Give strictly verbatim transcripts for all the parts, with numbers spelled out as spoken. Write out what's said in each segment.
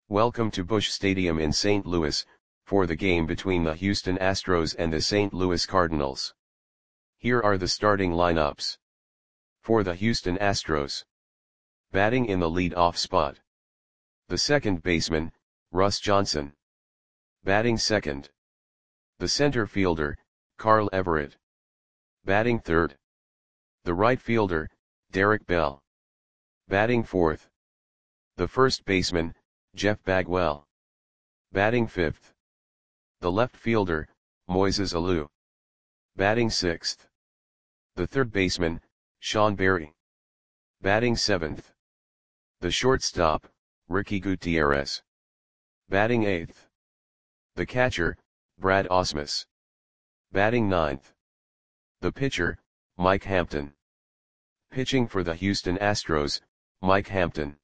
Welcome to Busch Stadium in Saint Louis, for the game between the Houston Astros and the Saint Louis Cardinals. Here are the starting lineups. For the Houston Astros. Batting in the lead-off spot. The second baseman, Russ Johnson. Batting second. The center fielder, Carl Everett. Batting third. The right fielder, Derek Bell. Batting fourth. The first baseman, Jeff Bagwell. Batting fifth. The left fielder, Moises Alou. Batting sixth. The third baseman, Sean Berry. Batting seventh. The shortstop, Ricky Gutierrez. Batting eighth. The catcher, Brad Ausmus. Batting ninth. The pitcher, Mike Hampton. Pitching for the Houston Astros, Mike Hampton.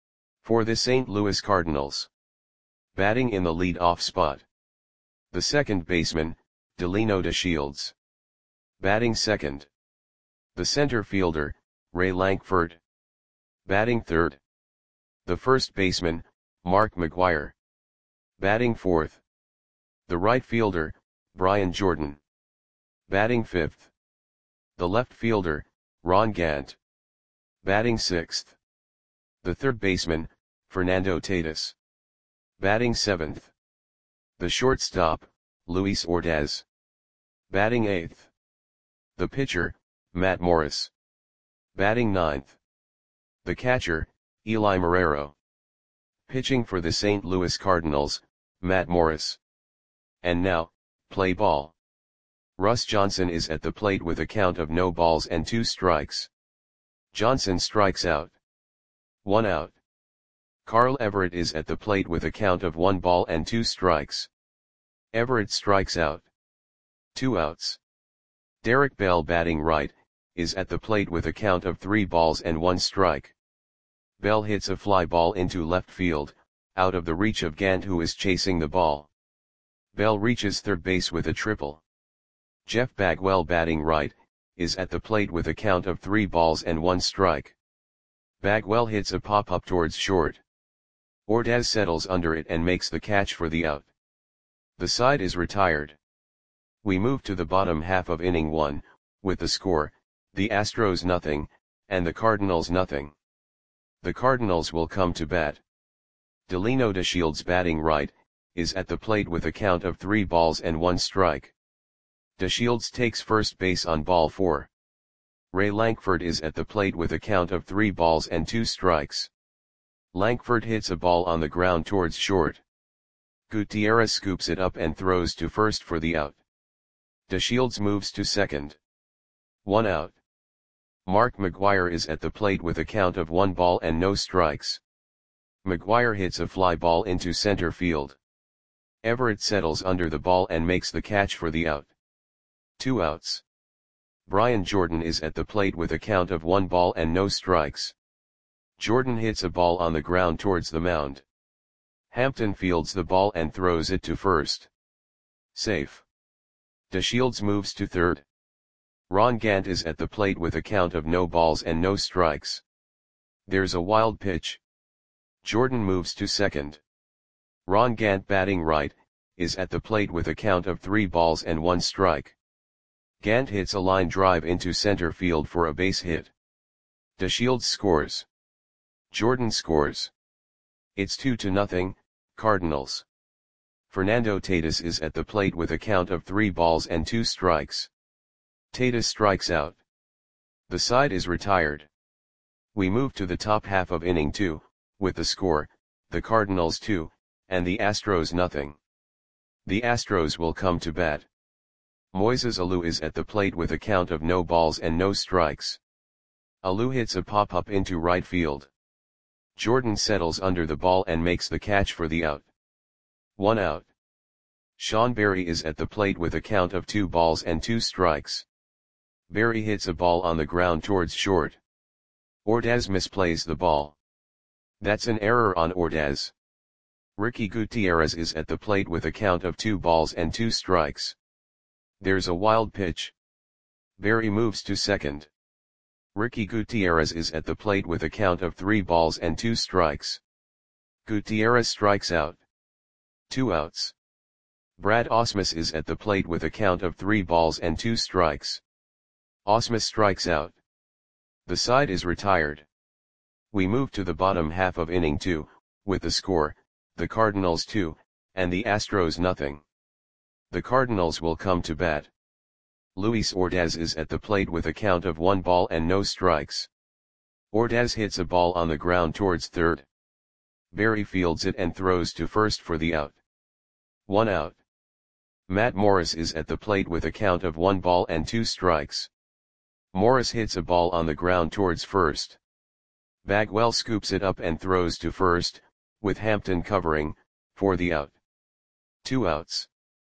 For the Saint Louis Cardinals. Batting in the lead-off spot. The second baseman, Delino DeShields. Batting second. The center fielder, Ray Lankford. Batting third. The first baseman, Mark McGwire. Batting fourth. The right fielder, Brian Jordan. Batting fifth. The left fielder, Ron Gant. Batting sixth. The third baseman, Fernando Tatis. Batting seventh. The shortstop, Luis Ordaz. Batting eighth. The pitcher, Matt Morris. Batting ninth. The catcher, Eli Marrero. Pitching for the Saint Louis Cardinals, Matt Morris. And now, play ball. Russ Johnson is at the plate with a count of no balls and two strikes. Johnson strikes out. One out. Carl Everett is at the plate with a count of one ball and two strikes. Everett strikes out. Two outs. Derek Bell, batting right, is at the plate with a count of three balls and one strike. Bell hits a fly ball into left field, out of the reach of Gant, who is chasing the ball. Bell reaches third base with a triple. Jeff Bagwell, batting right, is at the plate with a count of three balls and one strike. Bagwell hits a pop-up towards short. Ordaz settles under it and makes the catch for the out. The side is retired. We move to the bottom half of inning one, with the score, the Astros nothing, and the Cardinals nothing. The Cardinals will come to bat. Delino DeShields, batting right, is at the plate with a count of three balls and one strike. DeShields takes first base on ball four. Ray Lankford is at the plate with a count of three balls and two strikes. Lankford hits a ball on the ground towards short. Gutierrez scoops it up and throws to first for the out. DeShields moves to second. One out. Mark McGwire is at the plate with a count of one ball and no strikes. McGwire hits a fly ball into center field. Everett settles under the ball and makes the catch for the out. Two outs. Brian Jordan is at the plate with a count of one ball and no strikes. Jordan hits a ball on the ground towards the mound. Hampton fields the ball and throws it to first. Safe. DeShields moves to third. Ron Gant is at the plate with a count of no balls and no strikes. There's a wild pitch. Jordan moves to second. Ron Gant, batting right, is at the plate with a count of three balls and one strike. Gant hits a line drive into center field for a base hit. DeShields scores. Jordan scores. It's two to nothing, Cardinals. Fernando Tatis is at the plate with a count of three balls and two strikes. Tatis strikes out. The side is retired. We move to the top half of inning two, with the score, the Cardinals two, and the Astros nothing. The Astros will come to bat. Moises Alou is at the plate with a count of no balls and no strikes. Alou hits a pop-up into right field. Jordan settles under the ball and makes the catch for the out. One out. Sean Berry is at the plate with a count of two balls and two strikes. Berry hits a ball on the ground towards short. Ordaz misplays the ball. That's an error on Ordaz. Ricky Gutierrez is at the plate with a count of two balls and two strikes. There's a wild pitch. Berry moves to second. Ricky Gutierrez is at the plate with a count of three balls and two strikes. Gutierrez strikes out. Two outs. Brad Ausmus is at the plate with a count of three balls and two strikes. Ausmus strikes out. The side is retired. We move to the bottom half of inning two, with the score, the Cardinals two, and the Astros nothing. The Cardinals will come to bat. Luis Ordaz is at the plate with a count of one ball and no strikes. Ordaz hits a ball on the ground towards third. Barry fields it and throws to first for the out. One out. Matt Morris is at the plate with a count of one ball and two strikes. Morris hits a ball on the ground towards first. Bagwell scoops it up and throws to first, with Hampton covering, for the out. Two outs.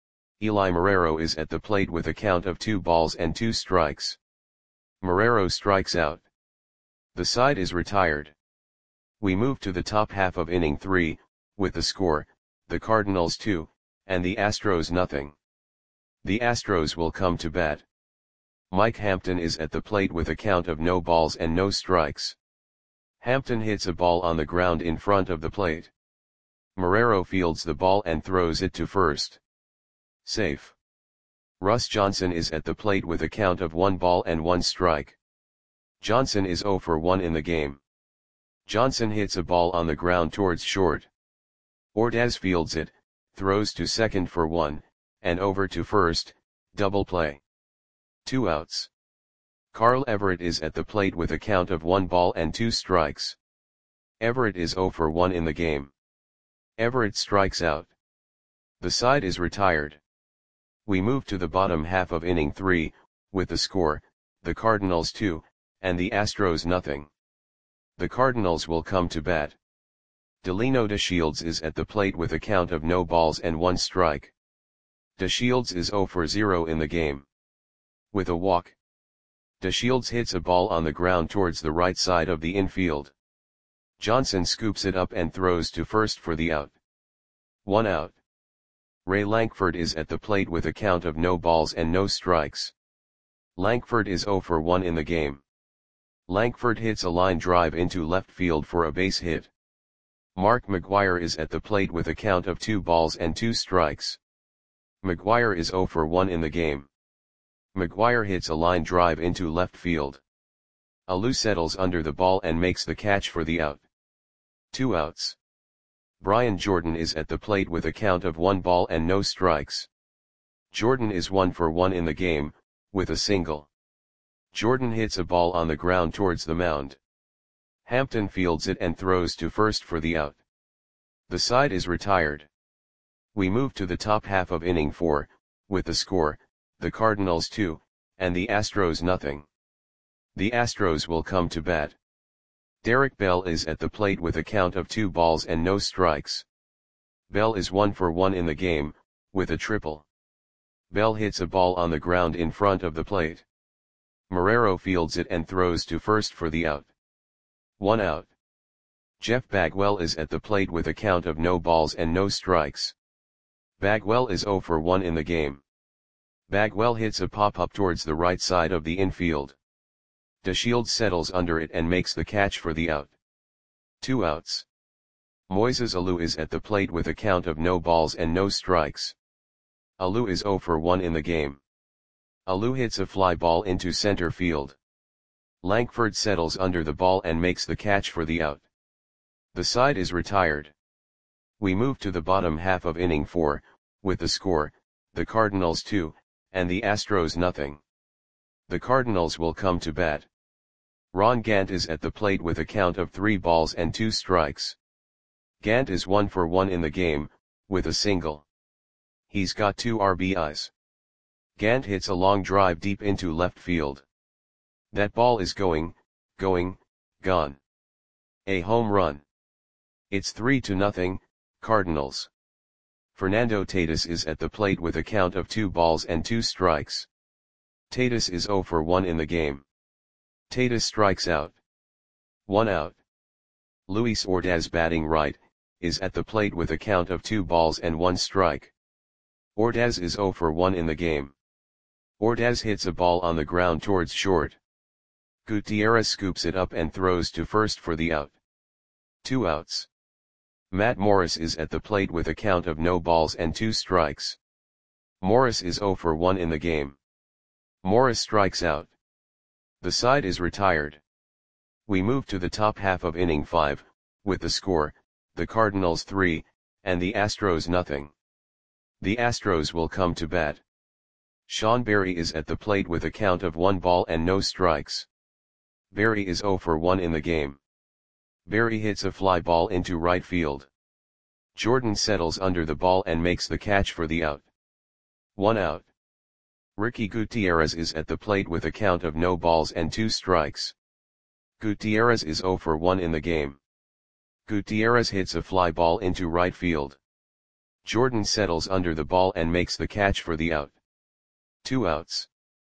Eli Marrero is at the plate with a count of two balls and two strikes. Marrero strikes out. The side is retired. We move to the top half of inning three, with the score, the Cardinals two, and the Astros nothing. The Astros will come to bat. Mike Hampton is at the plate with a count of no balls and no strikes. Hampton hits a ball on the ground in front of the plate. Marrero fields the ball and throws it to first. Safe. Russ Johnson is at the plate with a count of one ball and one strike. Johnson is oh for one in the game. Johnson hits a ball on the ground towards short. Ordaz fields it, throws to second for one, and over to first, double play. Two outs. Carl Everett is at the plate with a count of one ball and two strikes. Everett is oh for one in the game. Everett strikes out. The side is retired. We move to the bottom half of inning three, with the score, the Cardinals two, and the Astros nothing. The Cardinals will come to bat. Delino DeShields is at the plate with a count of no balls and one strike. DeShields is oh for zero in the game. With a walk. DeShields hits a ball on the ground towards the right side of the infield. Johnson scoops it up and throws to first for the out. One out. Ray Lankford is at the plate with a count of no balls and no strikes. Lankford is oh for one in the game. Lankford hits a line drive into left field for a base hit. Mark McGwire is at the plate with a count of two balls and two strikes. McGwire is oh for one in the game. McGwire hits a line drive into left field. Alou settles under the ball and makes the catch for the out. Two outs. Brian Jordan is at the plate with a count of one ball and no strikes. Jordan is one for one in the game, with a single. Jordan hits a ball on the ground towards the mound. Hampton fields it and throws to first for the out. The side is retired. We move to the top half of inning four, with the score, the Cardinals two, and the Astros nothing. The Astros will come to bat. Derek Bell is at the plate with a count of two balls and no strikes. Bell is one for one in the game, with a triple. Bell hits a ball on the ground in front of the plate. Marrero fields it and throws to first for the out. One out. Jeff Bagwell is at the plate with a count of no balls and no strikes. Bagwell is oh for one in the game. Bagwell hits a pop-up towards the right side of the infield. DeShields settles under it and makes the catch for the out. Two outs. Moises Alou is at the plate with a count of no balls and no strikes. Alou is oh for one in the game. Alou hits a fly ball into center field. Lankford settles under the ball and makes the catch for the out. The side is retired. We move to the bottom half of inning four, with the score, the Cardinals two, and the Astros nothing. The Cardinals will come to bat. Ron Gant is at the plate with a count of three balls and two strikes. Gant is one for one in the game, with a single. He's got two R B Is. Gant hits a long drive deep into left field. That ball is going, going, gone. A home run. It's three to nothing, Cardinals. Fernando Tatis is at the plate with a count of two balls and two strikes. Tatis is oh for one in the game. Tatis strikes out. One out. Luis Ordaz, batting right, is at the plate with a count of two balls and one strike. Ordaz is oh for one in the game. Ordaz hits a ball on the ground towards short. Gutierrez scoops it up and throws to first for the out. Two outs. Matt Morris is at the plate with a count of no balls and two strikes. Morris is zero for one in the game. Morris strikes out. The side is retired. We move to the top half of inning five, with the score, the Cardinals three, and the Astros nothing. The Astros will come to bat. Sean Berry is at the plate with a count of one ball and no strikes. Berry is zero for one in the game. Berry hits a fly ball into right field. Jordan settles under the ball and makes the catch for the out. One out. Ricky Gutierrez is at the plate with a count of no balls and two strikes. Gutierrez is zero for one in the game. Gutierrez hits a fly ball into right field. Jordan settles under the ball and makes the catch for the out. Two outs.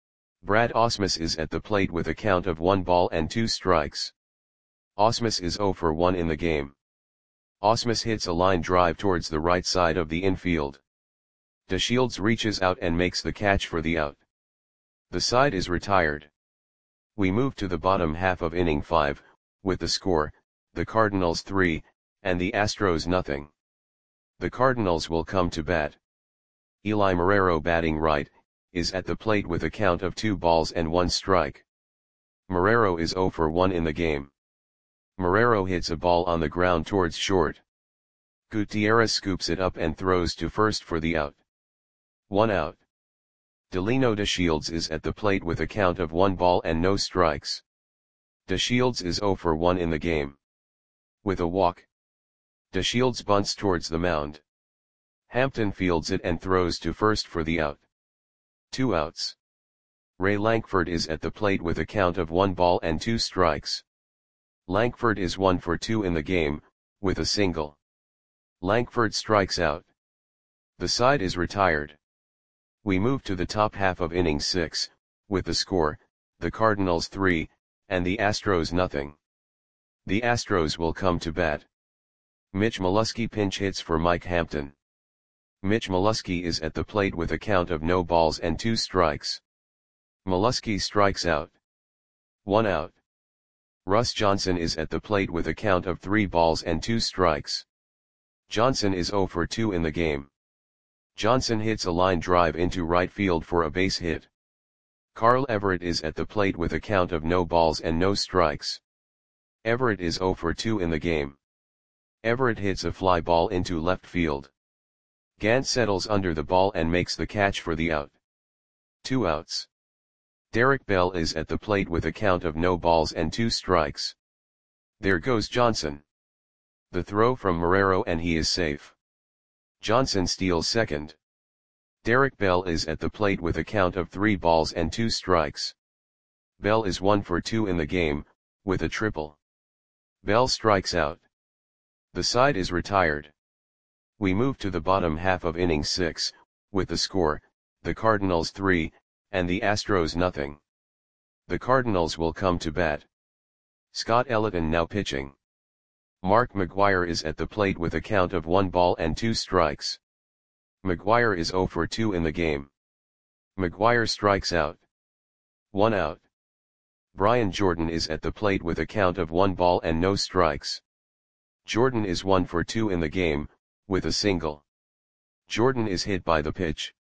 Brad Ausmus is at the plate with a count of one ball and two strikes. Ausmus is zero for one in the game. Ausmus hits a line drive towards the right side of the infield. DeShields reaches out and makes the catch for the out. The side is retired. We move to the bottom half of inning five, with the score, the Cardinals three, and the Astros nothing. The Cardinals will come to bat. Eli Marrero, batting right, is at the plate with a count of two balls and one strike. Marrero is zero for one in the game. Marrero hits a ball on the ground towards short. Gutierrez scoops it up and throws to first for the out. One out. Delino DeShields is at the plate with a count of one ball and no strikes. DeShields is zero for one in the game. With a walk, DeShields bunts towards the mound. Hampton fields it and throws to first for the out. Two outs. Ray Lankford is at the plate with a count of one ball and two strikes. Lankford is one for two in the game, with a single. Lankford strikes out. The side is retired. We move to the top half of inning six, with the score, the Cardinals three, and the Astros nothing. The Astros will come to bat. Mitch Molesky pinch hits for Mike Hampton. Mitch Molesky is at the plate with a count of no balls and two strikes. Molesky strikes out. One out. Russ Johnson is at the plate with a count of three balls and two strikes. Johnson is zero for two in the game. Johnson hits a line drive into right field for a base hit. Carl Everett is at the plate with a count of no balls and no strikes. Everett is zero for two in the game. Everett hits a fly ball into left field. Gant settles under the ball and makes the catch for the out. Two outs. Derek Bell is at the plate with a count of no balls and two strikes. There goes Johnson. The throw from Marrero and he is safe. Johnson steals second. Derek Bell is at the plate with a count of three balls and two strikes. Bell is one for two in the game, with a triple. Bell strikes out. The side is retired. We move to the bottom half of inning six, with the score, the Cardinals three, and the Astros nothing. The Cardinals will come to bat. Scott Elliton now pitching. Mark McGwire is at the plate with a count of one ball and two strikes. McGwire is zero for two in the game. McGwire strikes out. One out. Brian Jordan is at the plate with a count of one ball and no strikes. Jordan is one for two in the game, with a single. Jordan is hit by the pitch.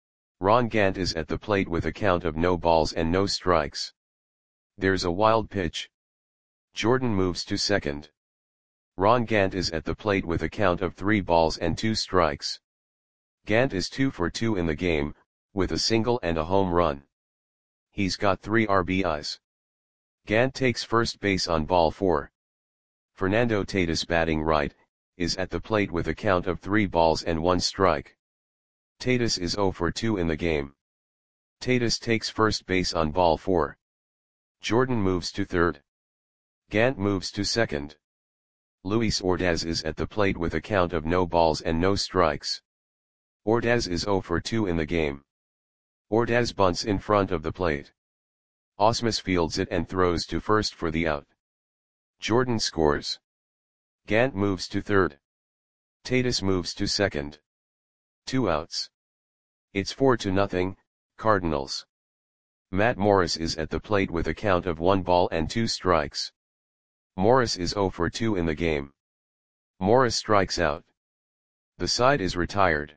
Ron Gant is at the plate with a count of no balls and no strikes. There's a wild pitch. Jordan moves to second. Ron Gant is at the plate with a count of three balls and two strikes. Gant is two for two in the game, with a single and a home run. He's got three R B Is. Gant takes first base on ball four. Fernando Tatis, batting right, is at the plate with a count of three balls and one strike. Tatis is zero for two in the game. Tatis takes first base on ball four. Jordan moves to third. Gant moves to second. Luis Ordaz is at the plate with a count of no balls and no strikes. Ordaz is zero for two in the game. Ordaz bunts in front of the plate. Ausmus fields it and throws to first for the out. Jordan scores. Gant moves to third. Tatis moves to second. Two outs. It's four to nothing, Cardinals. Matt Morris is at the plate with a count of one ball and two strikes. Morris is zero for two in the game. Morris strikes out. The side is retired.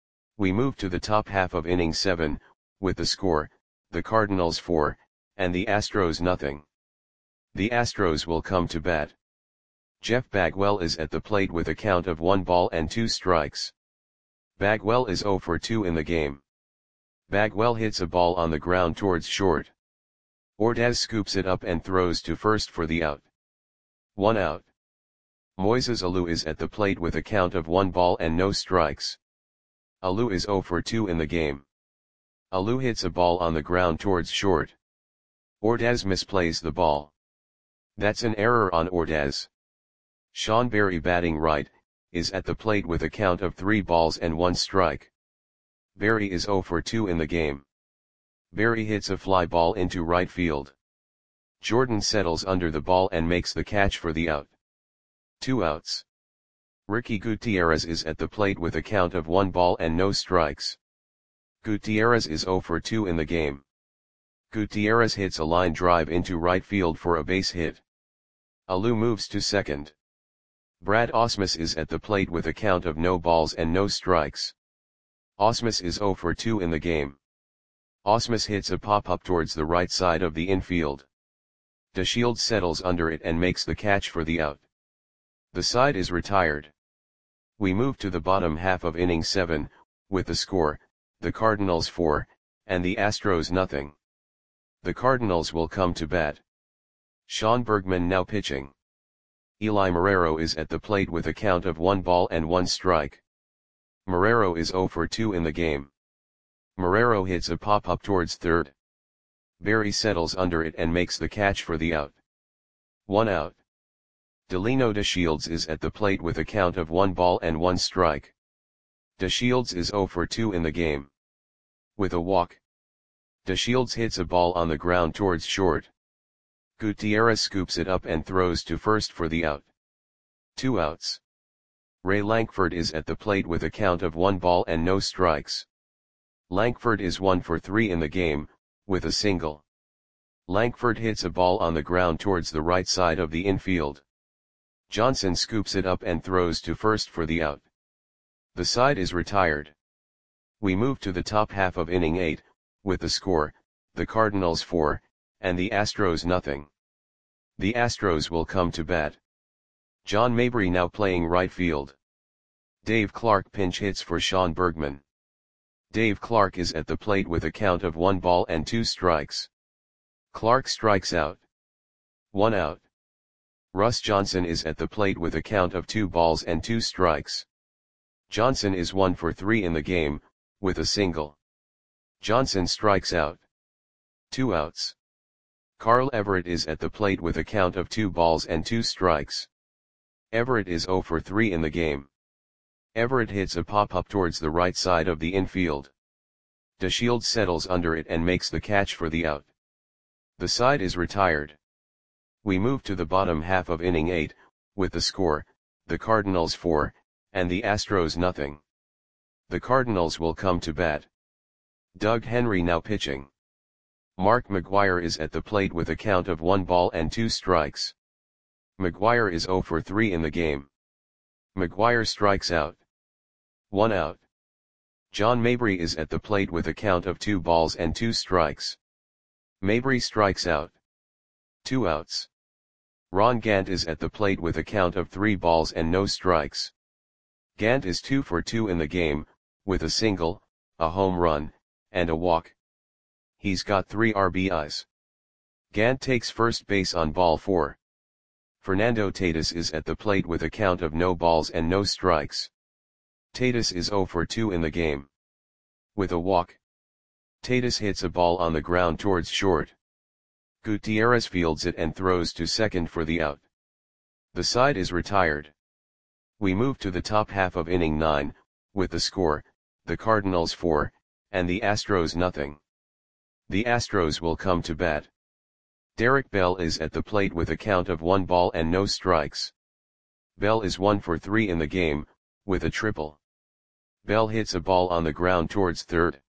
We move to the top half of inning seven, with the score, the Cardinals four, and the Astros nothing. The Astros will come to bat. Jeff Bagwell is at the plate with a count of one ball and two strikes. Bagwell is zero for two in the game. Bagwell hits a ball on the ground towards short. Ordaz scoops it up and throws to first for the out. One out. Moises Alou is at the plate with a count of one ball and no strikes. Alou is zero for two in the game. Alou hits a ball on the ground towards short. Ordaz misplays the ball. That's an error on Ordaz. Sean Berry, batting right, is at the plate with a count of three balls and one strike. Berry is zero for two in the game. Berry hits a fly ball into right field. Jordan settles under the ball and makes the catch for the out. Two outs. Ricky Gutierrez is at the plate with a count of one ball and no strikes. Gutierrez is zero for two in the game. Gutierrez hits a line drive into right field for a base hit. Alou moves to second. Brad Ausmus is at the plate with a count of no balls and no strikes. Ausmus is zero for two in the game. Ausmus hits a pop-up towards the right side of the infield. DeShields settles under it and makes the catch for the out. The side is retired. We move to the bottom half of inning seven, with the score, the Cardinals four, and the Astros nothing. The Cardinals will come to bat. Sean Bergman now pitching. Eli Marrero is at the plate with a count of one ball and one strike. Marrero is zero for two in the game. Marrero hits a pop-up towards third. Berry settles under it and makes the catch for the out. One out. Delino DeShields is at the plate with a count of one ball and one strike. DeShields is zero for two in the game. With a walk. DeShields hits a ball on the ground towards short. Gutierrez scoops it up and throws to first for the out. Two outs. Ray Lankford is at the plate with a count of one ball and no strikes. Lankford is one for three in the game, with a single. Lankford hits a ball on the ground towards the right side of the infield. Johnson scoops it up and throws to first for the out. The side is retired. We move to the top half of inning eight, with the score, the Cardinals four, and the Astros nothing. The Astros will come to bat. John Mabry now playing right field. Dave Clark pinch hits for Sean Bergman. Dave Clark is at the plate with a count of one ball and two strikes. Clark strikes out. One out. Russ Johnson is at the plate with a count of two balls and two strikes. Johnson is one for three in the game, with a single. Johnson strikes out. Two outs. Carl Everett is at the plate with a count of two balls and two strikes. Everett is zero for three in the game. Everett hits a pop-up towards the right side of the infield. DeShields settles under it and makes the catch for the out. The side is retired. We move to the bottom half of inning eight, with the score, the Cardinals four, and the Astros nothing. The Cardinals will come to bat. Doug Henry now pitching. Mark McGwire is at the plate with a count of one ball and two strikes. McGwire is zero for three in the game. McGwire strikes out. One out. John Mabry is at the plate with a count of two balls and two strikes. Mabry strikes out. Two outs. Ron Gant is at the plate with a count of three balls and no strikes. Gant is two for two in the game, with a single, a home run, and a walk. He's got three R B Is. Gant takes first base on ball four. Fernando Tatis is at the plate with a count of no balls and no strikes. Tatis is zero for two in the game. With a walk. Tatis hits a ball on the ground towards short. Gutierrez fields it and throws to second for the out. The side is retired. We move to the top half of inning nine, with the score, the Cardinals four, and the Astros nothing. The Astros will come to bat. Derek Bell is at the plate with a count of one ball and no strikes. Bell is one for three in the game, with a triple. Bell hits a ball on the ground towards third.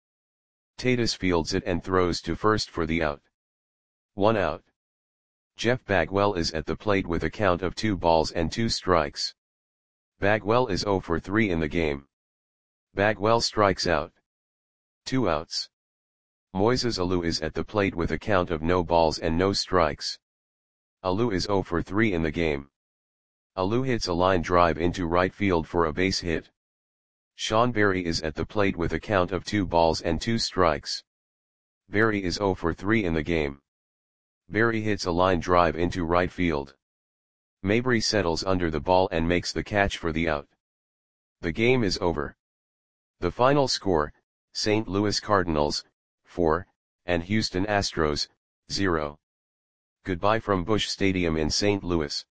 Tatis fields it and throws to first for the out. One out. Jeff Bagwell is at the plate with a count of two balls and two strikes. Bagwell is zero for three in the game. Bagwell strikes out. Two outs. Moises Alou is at the plate with a count of no balls and no strikes. Alou is zero for three in the game. Alou hits a line drive into right field for a base hit. Sean Berry is at the plate with a count of two balls and two strikes. Berry is zero for three in the game. Berry hits a line drive into right field. Mabry settles under the ball and makes the catch for the out. The game is over. The final score, Saint Louis Cardinals, four, and Houston Astros, zero. Goodbye from Busch Stadium in Saint Louis.